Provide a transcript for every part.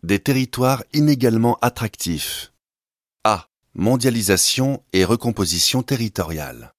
Des territoires inégalement attractifs. A. Mondialisation et recomposition territoriale.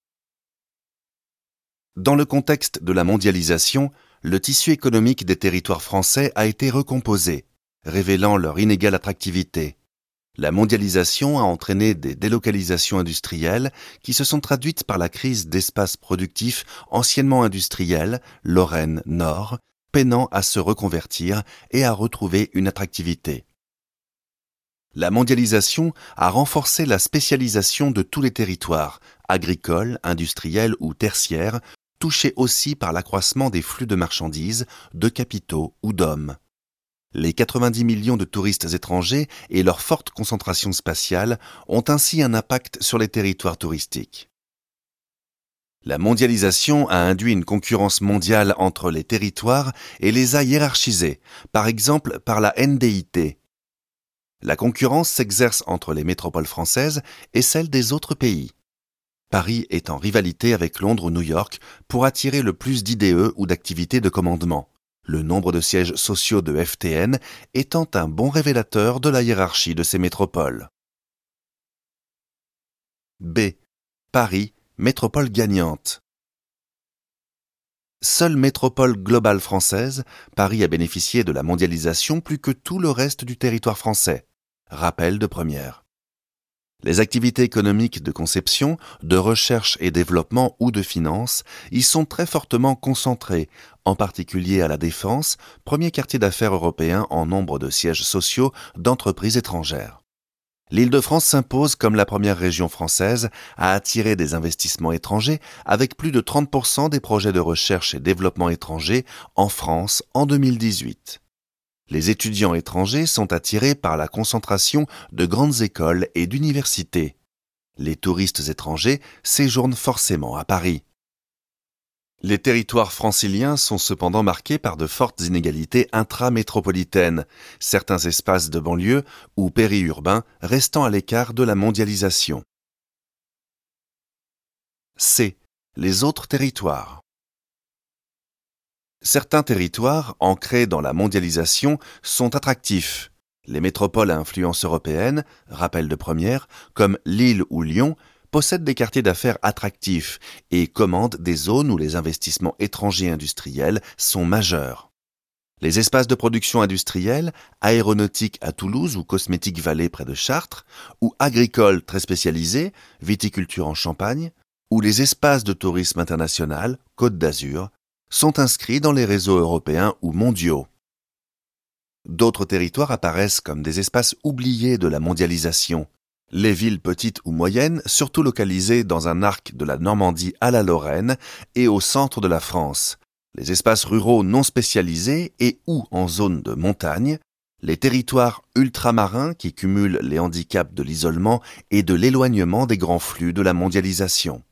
Dans le contexte de la mondialisation, le tissu économique des territoires français a été recomposé, révélant leur inégale attractivité. La mondialisation a entraîné des délocalisations industrielles qui se sont traduites par la crise d'espaces productifs anciennement industriels, Lorraine Nord, peinant à se reconvertir et à retrouver une attractivité. La mondialisation a renforcé la spécialisation de tous les territoires, agricoles, industriels ou tertiaires, touchés aussi par l'accroissement des flux de marchandises, de capitaux ou d'hommes. Les 90 millions de touristes étrangers et leur forte concentration spatiale ont ainsi un impact sur les territoires touristiques. La mondialisation a induit une concurrence mondiale entre les territoires et les a hiérarchisés, par exemple par la NDIT. La concurrence s'exerce entre les métropoles françaises et celles des autres pays. Paris est en rivalité avec Londres ou New York pour attirer le plus d'IDE ou d'activités de commandement, le nombre de sièges sociaux de FTN étant un bon révélateur de la hiérarchie de ces métropoles. B. Paris, métropole gagnante. Seule métropole globale française, Paris a bénéficié de la mondialisation plus que tout le reste du territoire français. Rappel de première. Les activités économiques de conception, de recherche et développement ou de finance y sont très fortement concentrées, en particulier à la Défense, premier quartier d'affaires européen en nombre de sièges sociaux d'entreprises étrangères. L'Île-de-France s'impose comme la première région française à attirer des investissements étrangers avec plus de 30% des projets de recherche et développement étrangers en France en 2018. Les étudiants étrangers sont attirés par la concentration de grandes écoles et d'universités. Les touristes étrangers séjournent forcément à Paris. Les territoires franciliens sont cependant marqués par de fortes inégalités intramétropolitaines, certains espaces de banlieue ou périurbains restant à l'écart de la mondialisation. C. Les autres territoires. Certains territoires, ancrés dans la mondialisation, sont attractifs. Les métropoles à influence européenne, rappel de première, comme Lille ou Lyon, possèdent des quartiers d'affaires attractifs et commandent des zones où les investissements étrangers industriels sont majeurs. Les espaces de production industrielle, aéronautique à Toulouse ou Cosmétique Vallée près de Chartres, ou agricoles très spécialisés, viticulture en Champagne, ou les espaces de tourisme international, Côte d'Azur, sont inscrits dans les réseaux européens ou mondiaux. D'autres territoires apparaissent comme des espaces oubliés de la mondialisation. Les villes petites ou moyennes, surtout localisées dans un arc de la Normandie à la Lorraine et au centre de la France, les espaces ruraux non spécialisés et ou en zone de montagne, les territoires ultramarins qui cumulent les handicaps de l'isolement et de l'éloignement des grands flux de la mondialisation.